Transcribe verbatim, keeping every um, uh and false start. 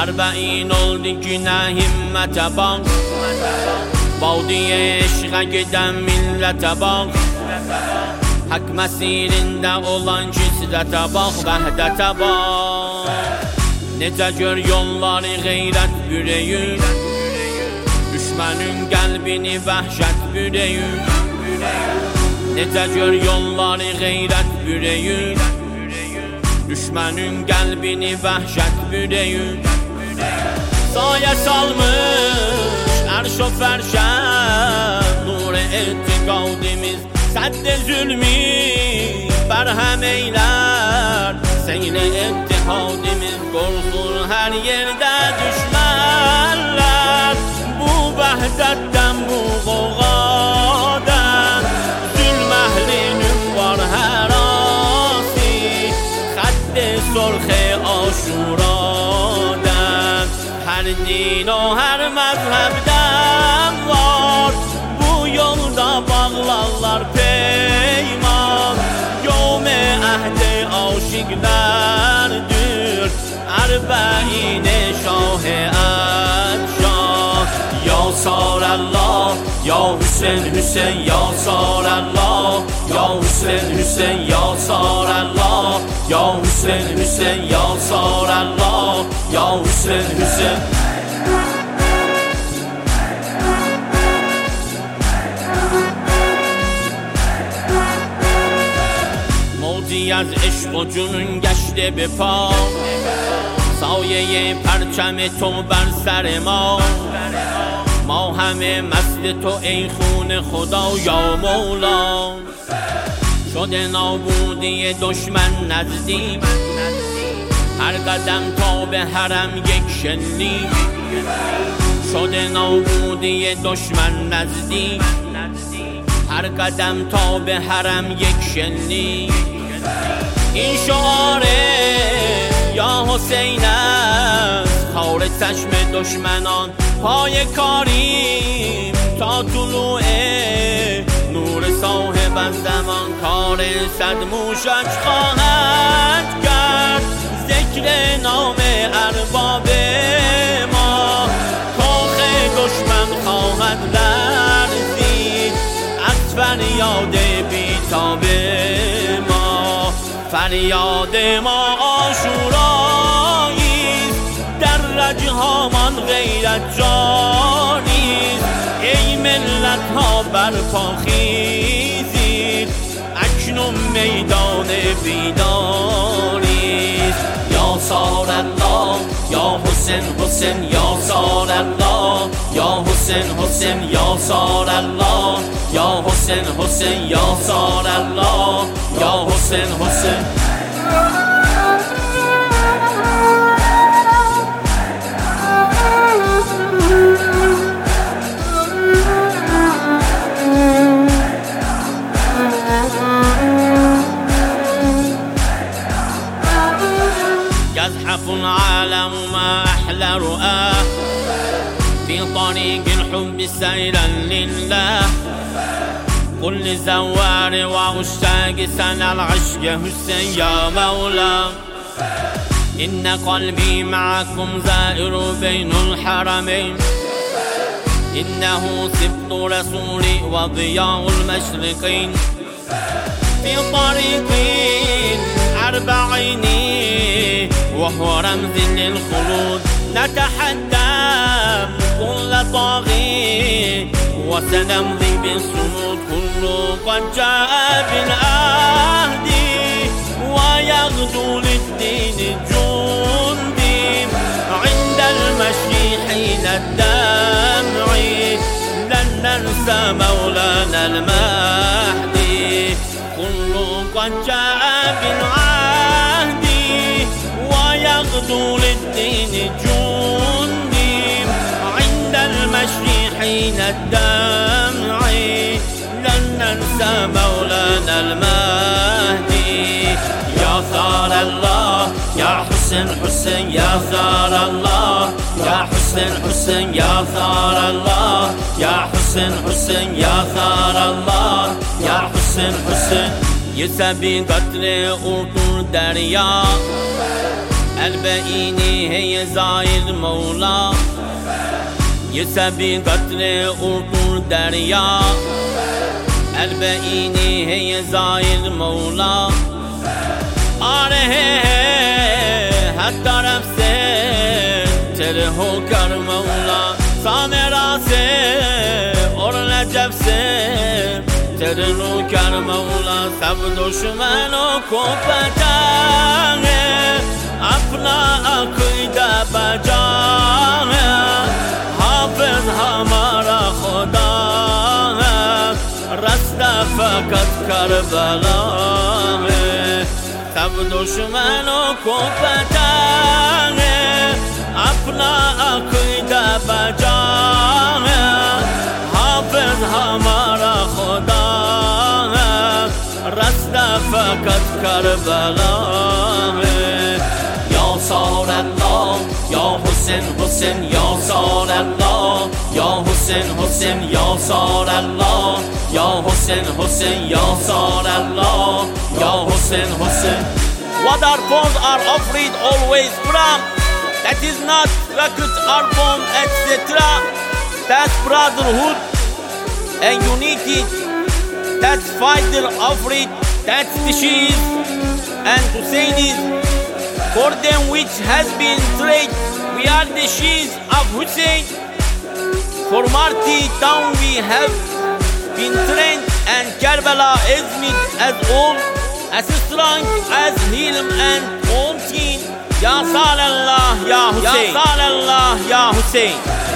اربعین oldu günə himmətə bax Vadiyə eşqə gedən millətə bax Hak məsirində olan kisrətə bax Vəhdətə bax Necə gör yolları qeyrət bürəyür Düşmənin qəlbini vəhşət bürəyür Necə gör yolları qeyrət bürəyür Düşmənin qəlbini vəhşət bürəyür Sayə salmış ərş o fərşə Nur etiqadimiz Sədd-i zülmi bərhəm eylər Seynə ittihadimiz Qorxur hər yerdə düşmənlər Bu vəhdətdən, bu qoğadan Zülm əhlinin var hər asi Xədd-i sorx-i aşuradan Hər din o hər məzhəbdən var Bu yolda bağlarlar peyman Yom-i əhd-i aşiqlərdir Ərbəin-i şah-ı ədşah Ya Sarəllah, Ya Hüseyn, Hüseyn, Ya Sarəllah Ya Hüseyn, Hüseyn, Ya Sarəllah Ya Hüseyn, Hüseyn, Ya Sarəllah Ya Hüseyn, Hüseyn Mavci az eşq o cünün gəşdi be pa سایه پرچم تو بر سر ما ما همه مست تو ای خون خدا یا مولا شده نابودی دشمن نزدیک هر قدم تا به حرم یک شلیک شده نابودی دشمن نزدیک هر قدم تا به حرم یک شلیک این شعاره یا حسین است خار چشم دشمنان پای کاریم تا طلوع نور صاحب زمان کار صد موشک خواهد کرد ذکر نام ارباب ما کاخ دشمن خواهد لرزید از فریاد بیتاب ما فریاد ما آشوراییست در رجهامان غیرت جاریست ای ملت ها برپا خیزید اکنون میدان بیداریست یا سارالله یا حسین حسین یا سارالله یا حسین حسین یا سارالله یا حسین حسین یا سارالله یا حسین حسین يزحف العالم ما أحلى رؤاه في طريق الحب سيرا لله كل زوار وعشاق سنى العشق حسين يا مولا إن قلبي معكم زائر بين الحرمين إنه سبط رسولي وضياء المشرقين في طريق أربعين وهو رمز للخلود نتحدى كل طاغي وسنمضي بالصمود كل قد جاء بالعهد ويغدو للدين جندي عند المشي حين الدمع لن ننسى مولانا المهدي كل قد جاء بالعهد ويغدو للدين جندي عند المشي حين الدمع لن ننسى مولانا المهدي يا ثار الله يا حسين حسين يا ثار الله يا حسين حسين يا ثار الله يا حسين حسين يا ثار الله يا حسين حسين ये सभी कतरे उठूं दरिया البعینی ہے ظاہر مولا، یہ سبھی قطرے اردو دریا، البعینی ہے یہ ظاہر مولا، آ رہے ہیں ہر طرف سے تیرے ہو کر مولا، سامرا سے اور نجف سے تیرے ہو کر مولا، سب دشمنوں کو پتہ ہے اپنا عقیدہ بجا ہے، حافظ ہمارا خدا ہے، رستہ فقط کربلا ہے، سب دشمنوں کو پتہ ہے اپنا عقیدہ بجا ہے، حافظ ہمارا خدا ہے، رستہ فقط کربلا ہے۔ یا صار اللہ یا حسین حسین یا صار اللہ یا حسین حسین یا صار اللہ یا حسین حسین یا صار اللہ یا حسین حسین. What our bones are afraid always from, that is not rocket or bomb et cetera. That's brotherhood and unity. That's fighter afraid. That's the Shias and Husseinis. For them which has been trade, we are the Shias of Hussein. For Marty town we have been trained, and Karbala is made as old, as strong as Hilm and Mountain. Ya Salallah, Ya Hussein. Ya Salallah, Ya Hussein.